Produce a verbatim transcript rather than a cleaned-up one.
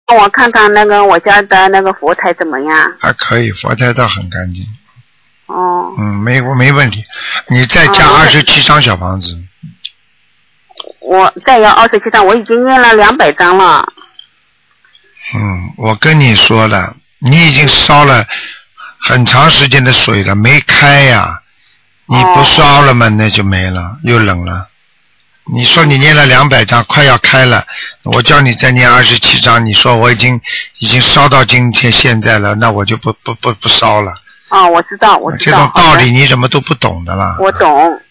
帮我看看那个我家的那个佛台怎么样？ 还可以，佛台倒很干净。 哦。 嗯，没没问题。你再加二十七张小房子。 我再要二十七张，我已经念了两百张了。 嗯，我跟你说了，你已经烧了很长时间的水了，没开呀。你不烧了嘛，那就没了，又冷了。你说你念了两百张，快要开了，我叫你再念二十七张，你说我已经已经烧到今天现在了，那我就不不不不烧了。 哦，我知道，我知道。 这种道理你怎么都不懂的啦？ 我懂。